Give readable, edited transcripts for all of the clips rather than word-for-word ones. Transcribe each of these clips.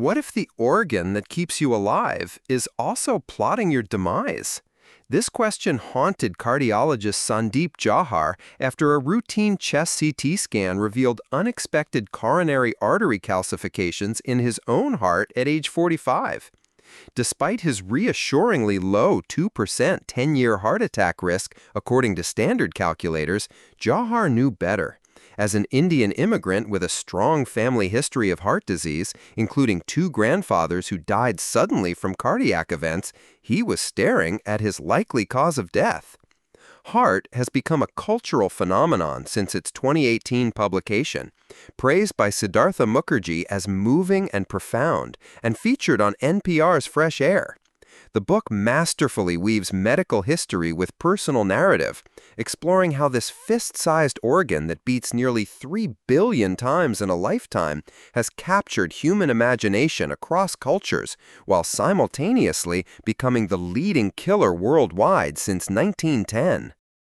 What if the organ that keeps you alive is also plotting your demise? This question haunted cardiologist Sandeep Jauhar after a routine chest CT scan revealed unexpected coronary artery calcifications in his own heart at age 45. Despite his reassuringly low 2% 10-year heart attack risk, according to standard calculators, Jauhar knew better. As an Indian immigrant with a strong family history of heart disease, including two grandfathers who died suddenly from cardiac events, he was staring at his likely cause of death. Heart has become a cultural phenomenon since its 2018 publication, praised by Siddhartha Mukherjee as moving and profound, and featured on NPR's Fresh Air. The book masterfully weaves medical history with personal narrative, exploring how this fist-sized organ that beats nearly 3 billion times in a lifetime has captured human imagination across cultures, while simultaneously becoming the leading killer worldwide since 1910.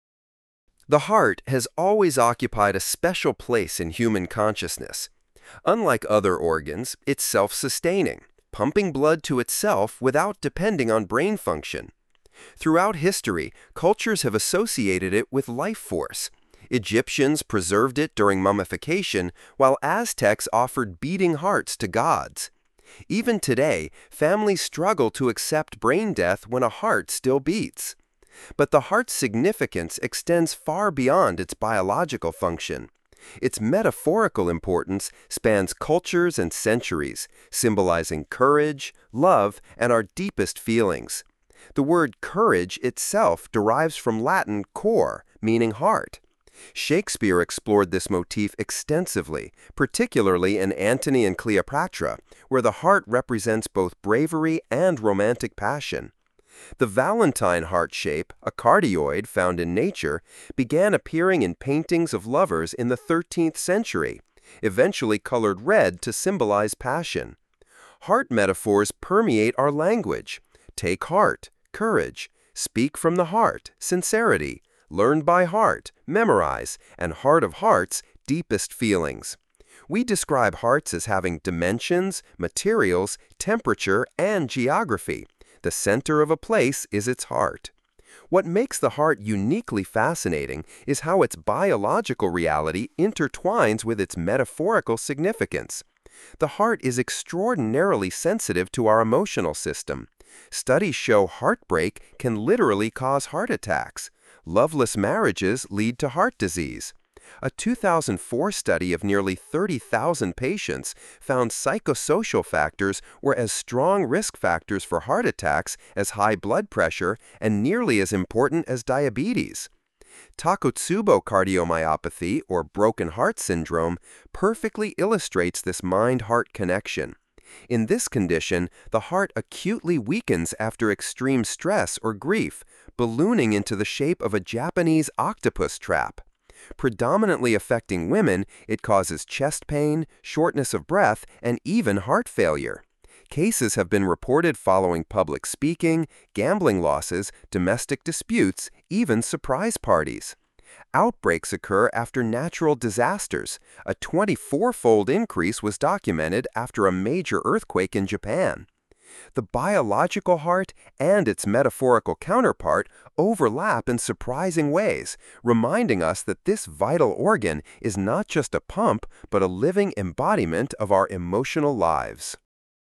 The heart has always occupied a special place in human consciousness. Unlike other organs, it's self-sustaining, pumping blood to itself without depending on brain function. Throughout history, cultures have associated it with life force. Egyptians preserved it during mummification, while Aztecs offered beating hearts to gods. Even today, families struggle to accept brain death when a heart still beats. But the heart's significance extends far beyond its biological function. Its metaphorical importance spans cultures and centuries, symbolizing courage, love, and our deepest feelings. The word courage itself derives from Latin cor, meaning heart. Shakespeare explored this motif extensively, particularly in Antony and Cleopatra, where the heart represents both bravery and romantic passion. The Valentine heart shape, a cardioid found in nature, began appearing in paintings of lovers in the 13th century, eventually colored red to symbolize passion. Heart metaphors permeate our language. Take heart, courage, speak from the heart, sincerity, learn by heart, memorize, and heart of hearts, deepest feelings. We describe hearts as having dimensions, materials, temperature, and geography. The center of a place is its heart. What makes the heart uniquely fascinating is how its biological reality intertwines with its metaphorical significance. The heart is extraordinarily sensitive to our emotional system. Studies show heartbreak can literally cause heart attacks. Loveless marriages lead to heart disease. A 2004 study of nearly 30,000 patients found psychosocial factors were as strong risk factors for heart attacks as high blood pressure and nearly as important as diabetes. Takotsubo cardiomyopathy, or broken heart syndrome, perfectly illustrates this mind-heart connection. In this condition, the heart acutely weakens after extreme stress or grief, ballooning into the shape of a Japanese octopus trap. Predominantly affecting women, it causes chest pain, shortness of breath, and even heart failure. Cases have been reported following public speaking, gambling losses, domestic disputes, even surprise parties. Outbreaks occur after natural disasters. A 24-fold increase was documented after a major earthquake in Japan. The biological heart and its metaphorical counterpart overlap in surprising ways, reminding us that this vital organ is not just a pump, but a living embodiment of our emotional lives.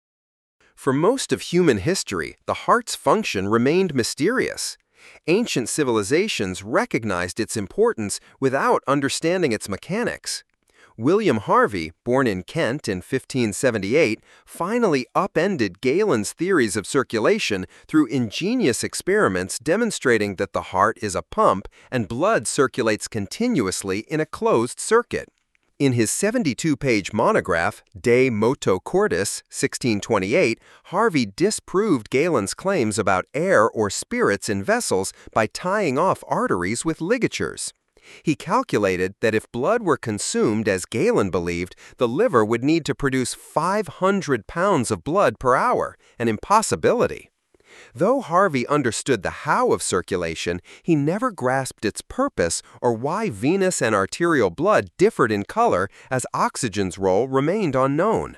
For most of human history, the heart's function remained mysterious. Ancient civilizations recognized its importance without understanding its mechanics. William Harvey, born in Kent in 1578, finally upended Galen's theories of circulation through ingenious experiments demonstrating that the heart is a pump and blood circulates continuously in a closed circuit. In his 72-page monograph, De Motu Cordis, 1628, Harvey disproved Galen's claims about air or spirits in vessels by tying off arteries with ligatures. He calculated that if blood were consumed as Galen believed, the liver would need to produce 500 pounds of blood per hour, an impossibility. Though Harvey understood the how of circulation, he never grasped its purpose or why venous and arterial blood differed in color as oxygen's role remained unknown.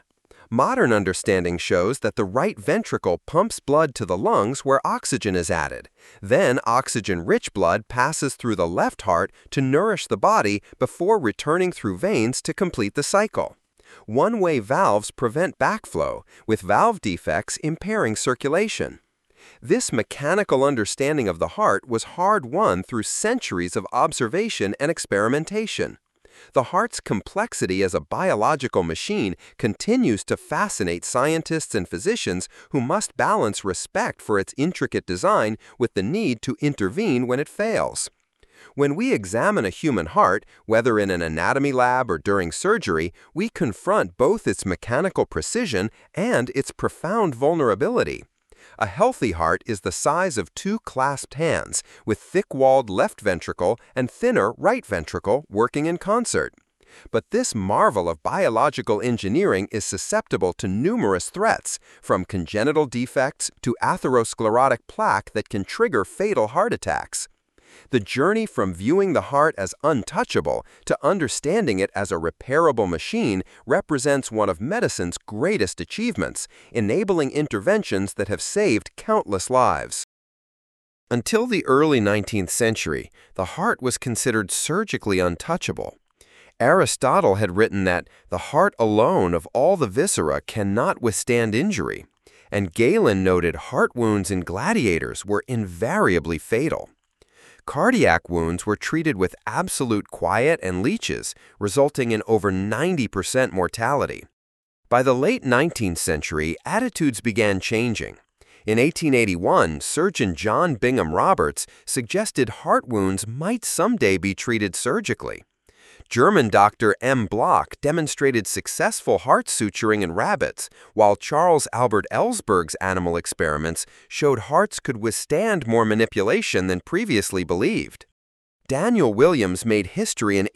Modern understanding shows that the right ventricle pumps blood to the lungs where oxygen is added. Then oxygen-rich blood passes through the left heart to nourish the body before returning through veins to complete the cycle. One-way valves prevent backflow, with valve defects impairing circulation. This mechanical understanding of the heart was hard-won through centuries of observation and experimentation. The heart's complexity as a biological machine continues to fascinate scientists and physicians who must balance respect for its intricate design with the need to intervene when it fails. When we examine a human heart, whether in an anatomy lab or during surgery, we confront both its mechanical precision and its profound vulnerability. A healthy heart is the size of two clasped hands, with thick-walled left ventricle and thinner right ventricle working in concert. But this marvel of biological engineering is susceptible to numerous threats, from congenital defects to atherosclerotic plaque that can trigger fatal heart attacks. The journey from viewing the heart as untouchable to understanding it as a repairable machine represents one of medicine's greatest achievements, enabling interventions that have saved countless lives. Until the early 19th century, the heart was considered surgically untouchable. Aristotle had written that the heart alone of all the viscera cannot withstand injury, and Galen noted heart wounds in gladiators were invariably fatal. Cardiac wounds were treated with absolute quiet and leeches, resulting in over 90% mortality. By the late 19th century, attitudes began changing. In 1881, surgeon John Bingham Roberts suggested heart wounds might someday be treated surgically. German Dr. M. Bloch demonstrated successful heart suturing in rabbits, while Charles Albert Ellsberg's animal experiments showed hearts could withstand more manipulation than previously believed. Daniel Williams made history in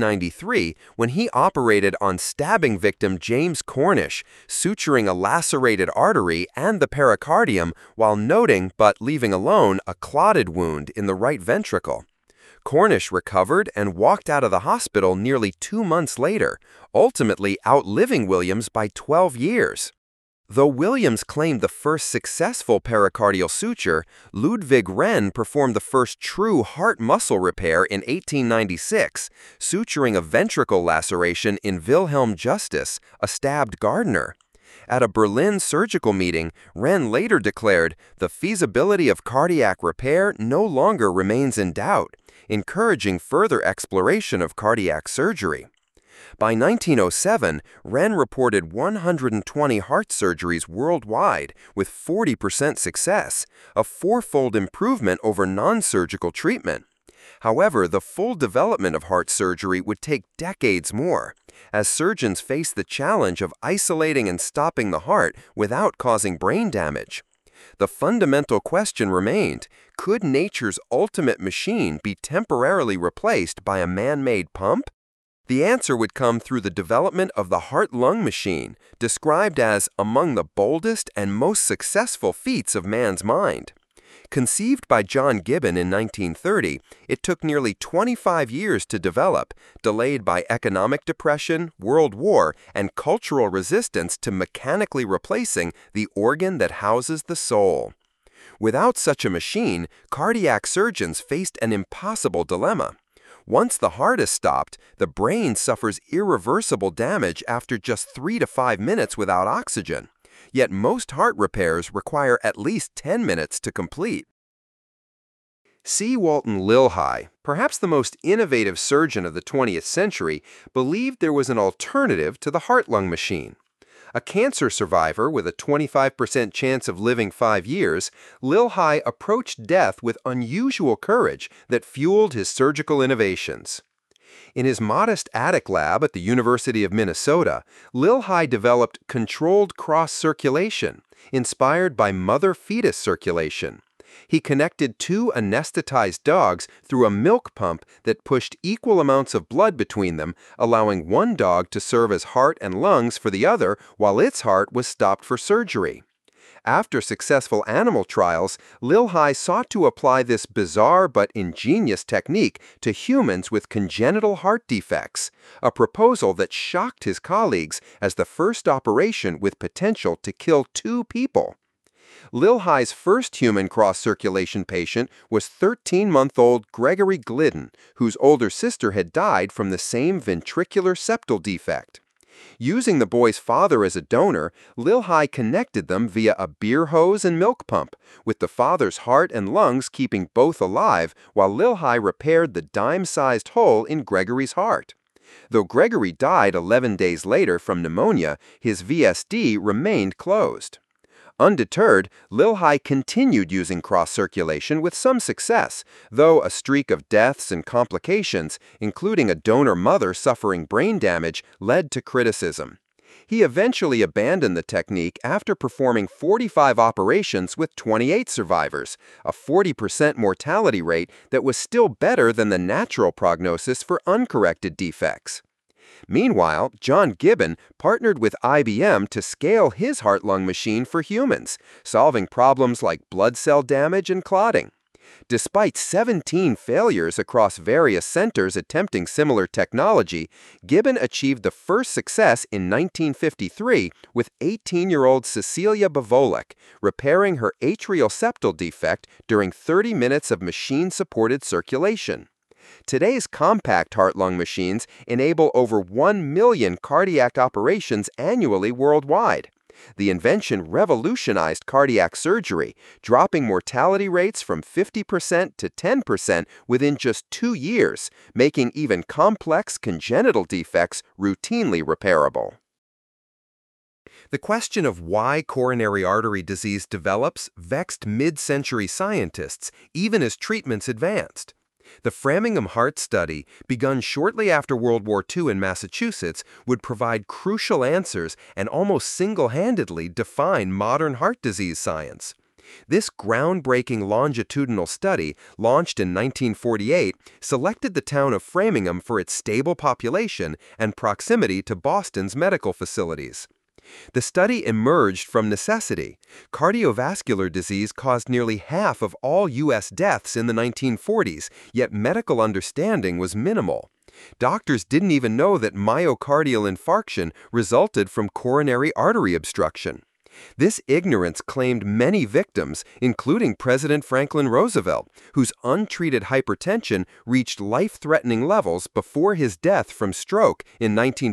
1893 when he operated on stabbing victim James Cornish, suturing a lacerated artery and the pericardium while noting but leaving alone a clotted wound in the right ventricle. Cornish recovered and walked out of the hospital nearly 2 months later, ultimately outliving Williams by 12 years. Though Williams claimed the first successful pericardial suture, Ludwig Renn performed the first true heart muscle repair in 1896, suturing a ventricle laceration in Wilhelm Justus, a stabbed gardener. At a Berlin surgical meeting, Renn later declared, "The feasibility of cardiac repair no longer remains in doubt," encouraging further exploration of cardiac surgery. By 1907, Renn reported 120 heart surgeries worldwide with 40% success, a fourfold improvement over non-surgical treatment. However, the full development of heart surgery would take decades more, as surgeons face the challenge of isolating and stopping the heart without causing brain damage. The fundamental question remained, could nature's ultimate machine be temporarily replaced by a man-made pump? The answer would come through the development of the heart-lung machine, described as among the boldest and most successful feats of man's mind. Conceived by John Gibbon in 1930, it took nearly 25 years to develop, delayed by economic depression, World War, and cultural resistance to mechanically replacing the organ that houses the soul. Without such a machine, cardiac surgeons faced an impossible dilemma. Once the heart is stopped, the brain suffers irreversible damage after just 3 to 5 minutes without oxygen. Yet most heart repairs require at least 10 minutes to complete. C. Walton Lilhei, perhaps the most innovative surgeon of the 20th century, believed there was an alternative to the heart-lung machine. A cancer survivor with a 25% chance of living 5 years, Lilhei approached death with unusual courage that fueled his surgical innovations. In his modest attic lab at the University of Minnesota, Lilhei developed controlled cross-circulation, inspired by mother-fetus circulation. He connected 2 anesthetized dogs through a milk pump that pushed equal amounts of blood between them, allowing one dog to serve as heart and lungs for the other while its heart was stopped for surgery. After successful animal trials, Lil Hai sought to apply this bizarre but ingenious technique to humans with congenital heart defects, a proposal that shocked his colleagues as the first operation with potential to kill 2 people. Lil Hai's first human cross-circulation patient was 13-month-old Gregory Glidden, whose older sister had died from the same ventricular septal defect. Using the boy's father as a donor, Lil Hai connected them via a beer hose and milk pump, with the father's heart and lungs keeping both alive while Lil Hai repaired the dime-sized hole in Gregory's heart. Though Gregory died 11 days later from pneumonia, his VSD remained closed. Undeterred, Lil Hai continued using cross-circulation with some success, though a streak of deaths and complications, including a donor mother suffering brain damage, led to criticism. He eventually abandoned the technique after performing 45 operations with 28 survivors, a 40% mortality rate that was still better than the natural prognosis for uncorrected defects. Meanwhile, John Gibbon partnered with IBM to scale his heart-lung machine for humans, solving problems like blood cell damage and clotting. Despite 17 failures across various centers attempting similar technology, Gibbon achieved the first success in 1953 with 18-year-old Cecilia Bavolik, repairing her atrial septal defect during 30 minutes of machine-supported circulation. Today's compact heart-lung machines enable over 1 million cardiac operations annually worldwide. The invention revolutionized cardiac surgery, dropping mortality rates from 50% to 10% within just 2 years, making even complex congenital defects routinely repairable. The question of why coronary artery disease develops vexed mid-century scientists, even as treatments advanced. The Framingham Heart Study, begun shortly after World War II in Massachusetts, would provide crucial answers and almost single-handedly define modern heart disease science. This groundbreaking longitudinal study, launched in 1948, selected the town of Framingham for its stable population and proximity to Boston's medical facilities. The study emerged from necessity. Cardiovascular disease caused nearly half of all U.S. deaths in the 1940s, yet medical understanding was minimal. Doctors didn't even know that myocardial infarction resulted from coronary artery obstruction. This ignorance claimed many victims, including President Franklin Roosevelt, whose untreated hypertension reached life-threatening levels before his death from stroke in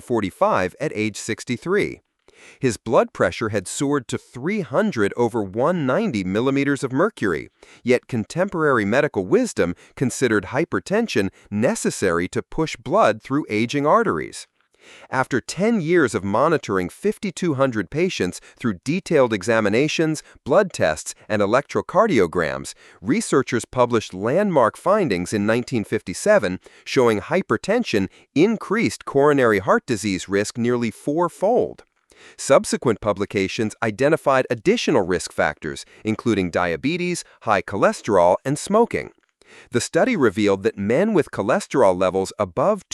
1945 at age 63. His blood pressure had soared to 300 over 190 millimeters of mercury, yet contemporary medical wisdom considered hypertension necessary to push blood through aging arteries. After 10 years of monitoring 5,200 patients through detailed examinations, blood tests, and electrocardiograms, researchers published landmark findings in 1957 showing hypertension increased coronary heart disease risk nearly 4-fold. Subsequent publications identified additional risk factors, including diabetes, high cholesterol, and smoking. The study revealed that men with cholesterol levels above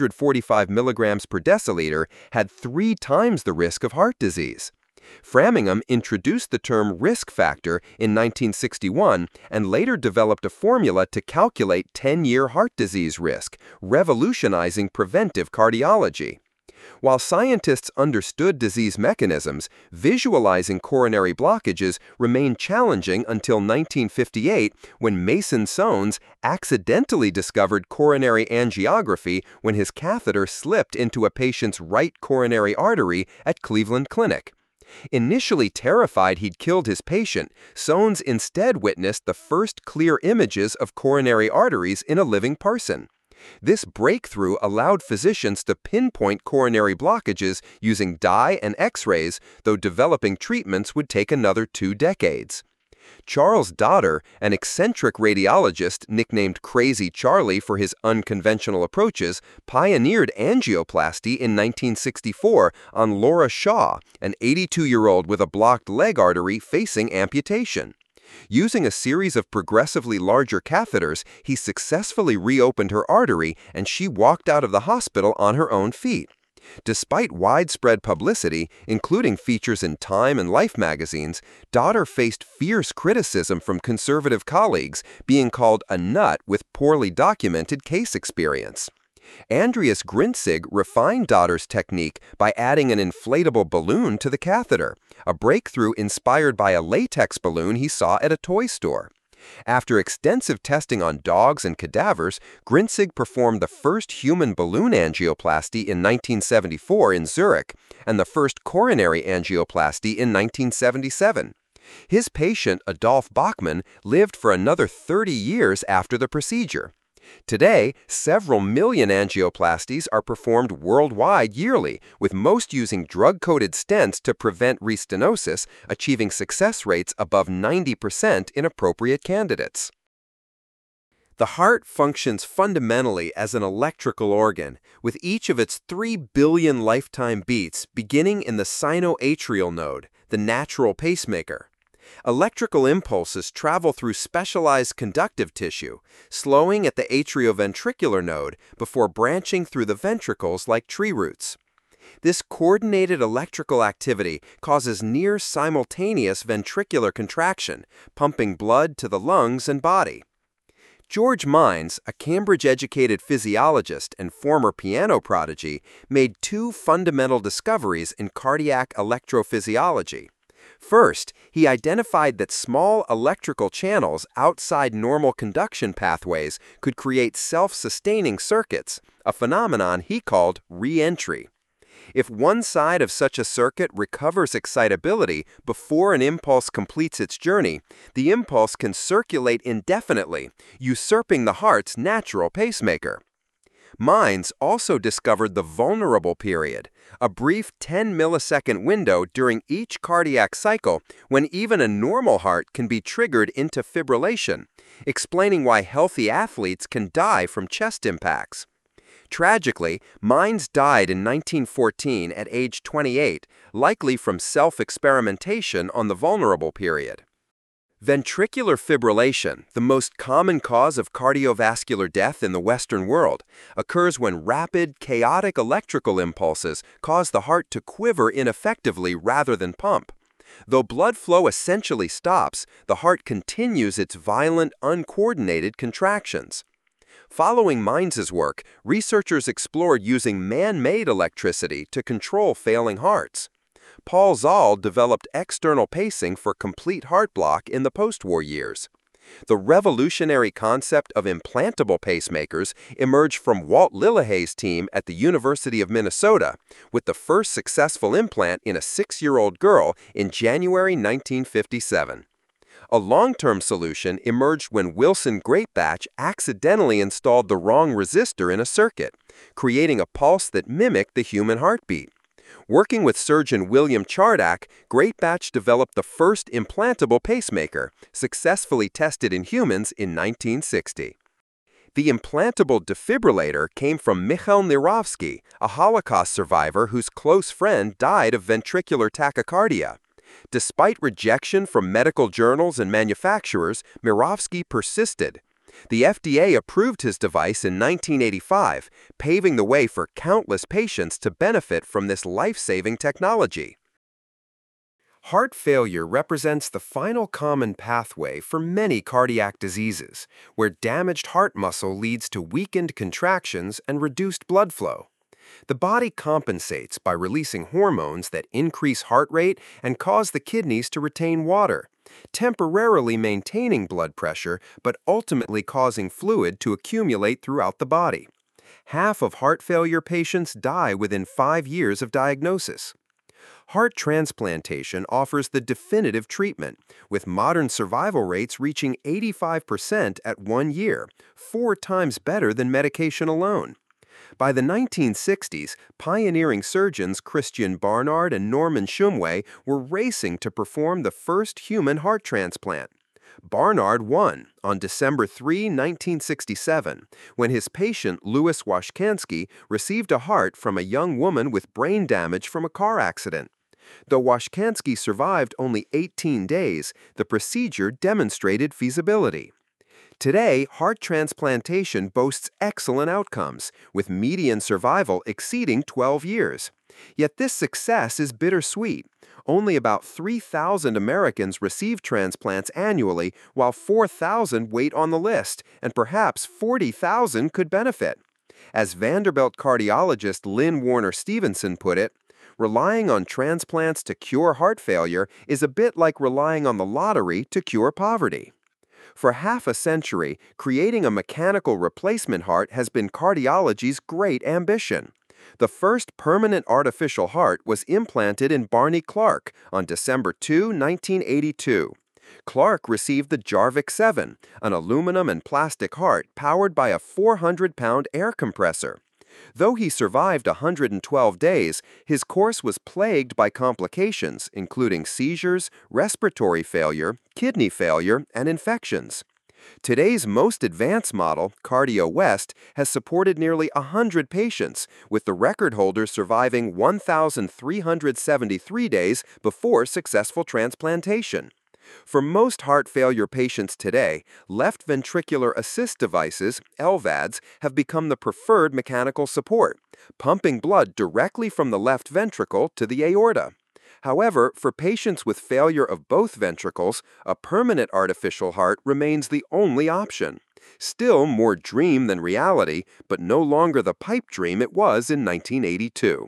245 milligrams per deciliter had 3 times the risk of heart disease. Framingham introduced the term risk factor in 1961 and later developed a formula to calculate 10-year heart disease risk, revolutionizing preventive cardiology. While scientists understood disease mechanisms, visualizing coronary blockages remained challenging until 1958 when Mason Sones accidentally discovered coronary angiography when his catheter slipped into a patient's right coronary artery at Cleveland Clinic. Initially terrified he'd killed his patient, Sones instead witnessed the first clear images of coronary arteries in a living person. This breakthrough allowed physicians to pinpoint coronary blockages using dye and X-rays, though developing treatments would take another 2 decades. Charles Dotter, an eccentric radiologist nicknamed Crazy Charlie for his unconventional approaches, pioneered angioplasty in 1964 on Laura Shaw, an 82-year-old with a blocked leg artery facing amputation. Using a series of progressively larger catheters, he successfully reopened her artery and she walked out of the hospital on her own feet. Despite widespread publicity, including features in Time and Life magazines, Dotter faced fierce criticism from conservative colleagues, being called a nut with poorly documented case experience. Andreas Grinzig refined Dotter's technique by adding an inflatable balloon to the catheter, a breakthrough inspired by a latex balloon he saw at a toy store. After extensive testing on dogs and cadavers, Grinzig performed the first human balloon angioplasty in 1974 in Zurich and the first coronary angioplasty in 1977. His patient, Adolf Bachmann, lived for another 30 years after the procedure. Today, several million angioplasties are performed worldwide yearly, with most using drug-coated stents to prevent restenosis, achieving success rates above 90% in appropriate candidates. The heart functions fundamentally as an electrical organ, with each of its 3 billion lifetime beats beginning in the sinoatrial node, the natural pacemaker. Electrical impulses travel through specialized conductive tissue, slowing at the atrioventricular node before branching through the ventricles like tree roots. This coordinated electrical activity causes near simultaneous ventricular contraction, pumping blood to the lungs and body. George Mines, a Cambridge-educated physiologist and former piano prodigy, made 2 fundamental discoveries in cardiac electrophysiology. First, he identified that small electrical channels outside normal conduction pathways could create self-sustaining circuits, a phenomenon he called re-entry. If one side of such a circuit recovers excitability before an impulse completes its journey, the impulse can circulate indefinitely, usurping the heart's natural pacemaker. Mines also discovered the vulnerable period, a brief 10-millisecond window during each cardiac cycle when even a normal heart can be triggered into fibrillation, explaining why healthy athletes can die from chest impacts. Tragically, Mines died in 1914 at age 28, likely from self-experimentation on the vulnerable period. Ventricular fibrillation, the most common cause of cardiovascular death in the Western world, occurs when rapid, chaotic electrical impulses cause the heart to quiver ineffectively rather than pump. Though blood flow essentially stops, the heart continues its violent, uncoordinated contractions. Following Mines' work, researchers explored using man-made electricity to control failing hearts. Paul Zahl developed external pacing for complete heart block in the post-war years. The revolutionary concept of implantable pacemakers emerged from Walt Lillehey's team at the University of Minnesota, with the first successful implant in a 6-year-old girl in January 1957. A long-term solution emerged when Wilson Greatbatch accidentally installed the wrong resistor in a circuit, creating a pulse that mimicked the human heartbeat. Working with surgeon William Chardak, Greatbatch developed the first implantable pacemaker, successfully tested in humans in 1960. The implantable defibrillator came from Mikhail Mirovsky, a Holocaust survivor whose close friend died of ventricular tachycardia. Despite rejection from medical journals and manufacturers, Mirovsky persisted. The FDA approved his device in 1985, paving the way for countless patients to benefit from this life-saving technology. Heart failure represents the final common pathway for many cardiac diseases, where damaged heart muscle leads to weakened contractions and reduced blood flow. The body compensates by releasing hormones that increase heart rate and cause the kidneys to retain water, temporarily maintaining blood pressure but ultimately causing fluid to accumulate throughout the body. Half of heart failure patients die within 5 years of diagnosis. Heart transplantation offers the definitive treatment, with modern survival rates reaching 85% at 1 year, 4 times better than medication alone. By the 1960s, pioneering surgeons Christian Barnard and Norman Shumway were racing to perform the first human heart transplant. Barnard won on December 3, 1967, when his patient Louis Washkansky received a heart from a young woman with brain damage from a car accident. Though Washkansky survived only 18 days, the procedure demonstrated feasibility. Today, heart transplantation boasts excellent outcomes, with median survival exceeding 12 years. Yet this success is bittersweet. Only about 3,000 Americans receive transplants annually, while 4,000 wait on the list, and perhaps 40,000 could benefit. As Vanderbilt cardiologist Lynn Warner Stevenson put it, relying on transplants to cure heart failure is a bit like relying on the lottery to cure poverty. For half a century, creating a mechanical replacement heart has been cardiology's great ambition. The first permanent artificial heart was implanted in Barney Clark on December 2, 1982. Clark received the Jarvik 7, an aluminum and plastic heart powered by a 400-pound air compressor. Though he survived 112 days, his course was plagued by complications, including seizures, respiratory failure, kidney failure, and infections. Today's most advanced model, CardioWest, has supported nearly 100 patients, with the record holder surviving 1,373 days before successful transplantation. For most heart failure patients today, left ventricular assist devices, LVADs, have become the preferred mechanical support, pumping blood directly from the left ventricle to the aorta. However, for patients with failure of both ventricles, a permanent artificial heart remains the only option. Still more dream than reality, but no longer the pipe dream it was in 1982.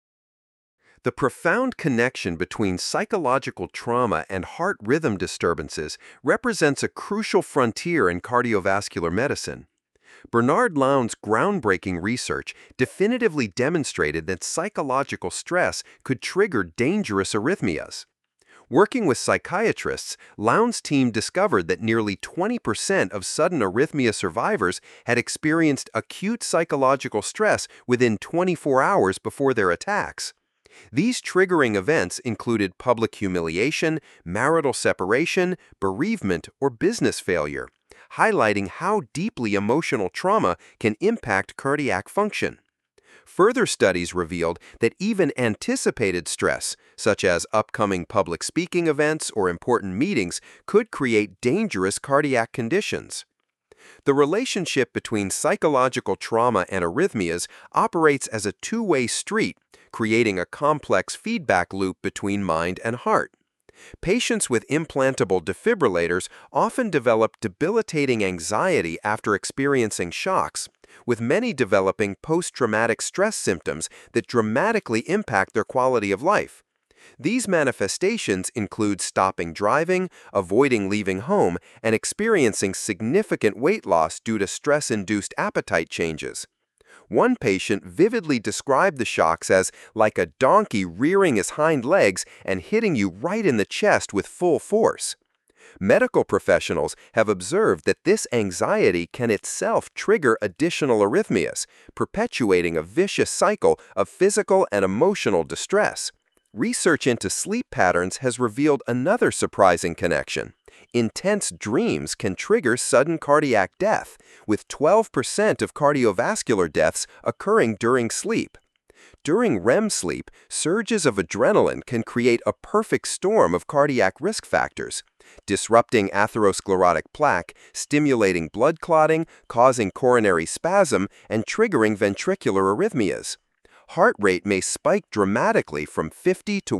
The profound connection between psychological trauma and heart rhythm disturbances represents a crucial frontier in cardiovascular medicine. Bernard Lowndes' groundbreaking research definitively demonstrated that psychological stress could trigger dangerous arrhythmias. Working with psychiatrists, Lowndes' team discovered that nearly 20% of sudden arrhythmia survivors had experienced acute psychological stress within 24 hours before their attacks. These triggering events included public humiliation, marital separation, bereavement, or business failure, highlighting how deeply emotional trauma can impact cardiac function. Further studies revealed that even anticipated stress, such as upcoming public speaking events or important meetings, could create dangerous cardiac conditions. The relationship between psychological trauma and arrhythmias operates as a two-way street, creating a complex feedback loop between mind and heart. Patients with implantable defibrillators often develop debilitating anxiety after experiencing shocks, with many developing post-traumatic stress symptoms that dramatically impact their quality of life. These manifestations include stopping driving, avoiding leaving home, and experiencing significant weight loss due to stress-induced appetite changes. One patient vividly described the shocks as like a donkey rearing his hind legs and hitting you right in the chest with full force. Medical professionals have observed that this anxiety can itself trigger additional arrhythmias, perpetuating a vicious cycle of physical and emotional distress. Research into sleep patterns has revealed another surprising connection. Intense dreams can trigger sudden cardiac death, with 12% of cardiovascular deaths occurring during sleep. During REM sleep, surges of adrenaline can create a perfect storm of cardiac risk factors, disrupting atherosclerotic plaque, stimulating blood clotting, causing coronary spasm, and triggering ventricular arrhythmias. Heart rate may spike dramatically from 50 to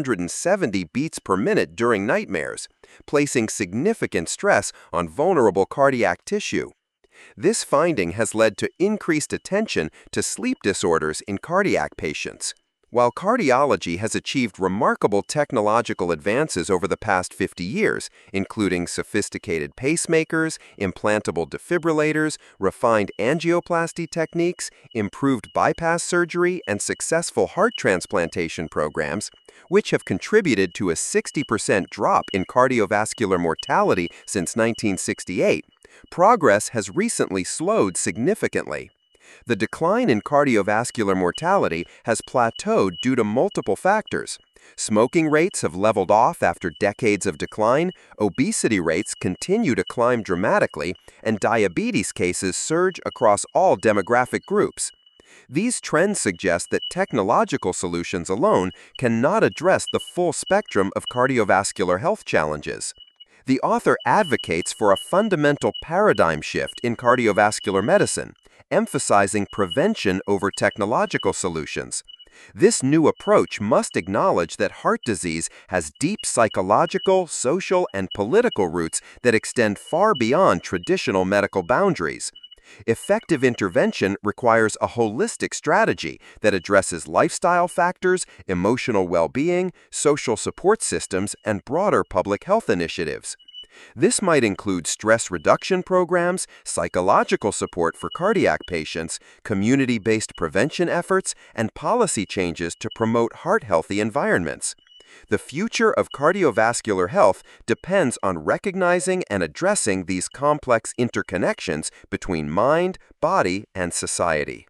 170 beats per minute during nightmares, placing significant stress on vulnerable cardiac tissue. This finding has led to increased attention to sleep disorders in cardiac patients. While cardiology has achieved remarkable technological advances over the past 50 years, including sophisticated pacemakers, implantable defibrillators, refined angioplasty techniques, improved bypass surgery, and successful heart transplantation programs, which have contributed to a 60% drop in cardiovascular mortality since 1968, progress has recently slowed significantly. The decline in cardiovascular mortality has plateaued due to multiple factors. Smoking rates have leveled off after decades of decline, obesity rates continue to climb dramatically, and diabetes cases surge across all demographic groups. These trends suggest that technological solutions alone cannot address the full spectrum of cardiovascular health challenges. The author advocates for a fundamental paradigm shift in cardiovascular medicine, emphasizing prevention over technological solutions. This new approach must acknowledge that heart disease has deep psychological, social, and political roots that extend far beyond traditional medical boundaries. Effective intervention requires a holistic strategy that addresses lifestyle factors, emotional well-being, social support systems, and broader public health initiatives. This might include stress reduction programs, psychological support for cardiac patients, community-based prevention efforts, and policy changes to promote heart-healthy environments. The future of cardiovascular health depends on recognizing and addressing these complex interconnections between mind, body, and society.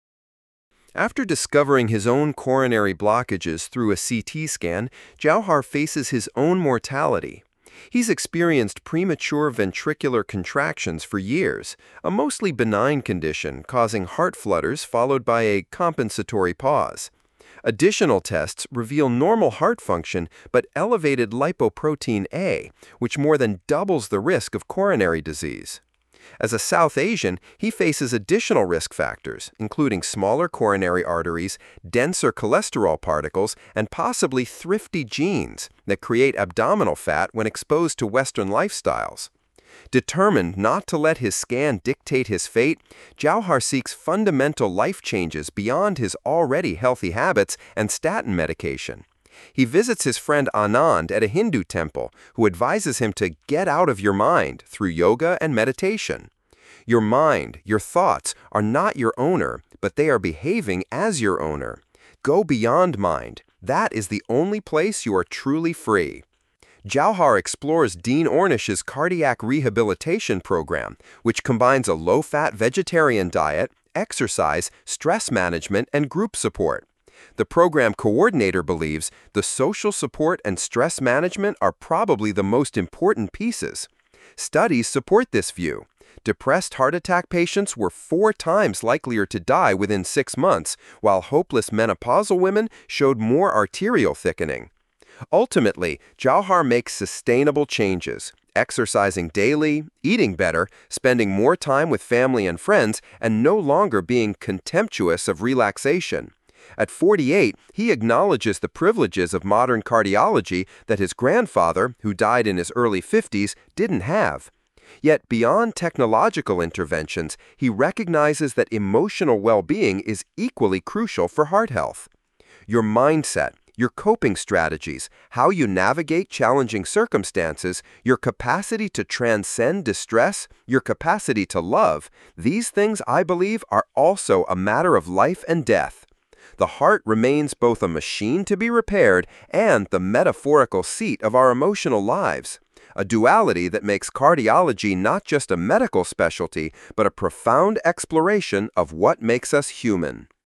After discovering his own coronary blockages through a CT scan, Jauhar faces his own mortality. He's experienced premature ventricular contractions for years, a mostly benign condition causing heart flutters followed by a compensatory pause. Additional tests reveal normal heart function but elevated lipoprotein A, which more than doubles the risk of coronary disease. As a South Asian, he faces additional risk factors, including smaller coronary arteries, denser cholesterol particles, and possibly thrifty genes that create abdominal fat when exposed to Western lifestyles. Determined not to let his scan dictate his fate, Jauhar seeks fundamental life changes beyond his already healthy habits and statin medication. He visits his friend Anand at a Hindu temple, who advises him to get out of your mind through yoga and meditation. Your mind, your thoughts, are not your owner, but they are behaving as your owner. Go beyond mind. That is the only place you are truly free. Jauhar explores Dean Ornish's cardiac rehabilitation program, which combines a low-fat vegetarian diet, exercise, stress management, and group support. The program coordinator believes the social support and stress management are probably the most important pieces. Studies support this view. Depressed heart attack patients were 4 times likelier to die within 6 months, while hopeless menopausal women showed more arterial thickening. Ultimately, Jauhar makes sustainable changes, exercising daily, eating better, spending more time with family and friends, and no longer being contemptuous of relaxation. At 48, he acknowledges the privileges of modern cardiology that his grandfather, who died in his early 50s, didn't have. Yet beyond technological interventions, he recognizes that emotional well-being is equally crucial for heart health. Your mindset, your coping strategies, how you navigate challenging circumstances, your capacity to transcend distress, your capacity to love, these things, I believe, are also a matter of life and death. The heart remains both a machine to be repaired and the metaphorical seat of our emotional lives, a duality that makes cardiology not just a medical specialty, but a profound exploration of what makes us human.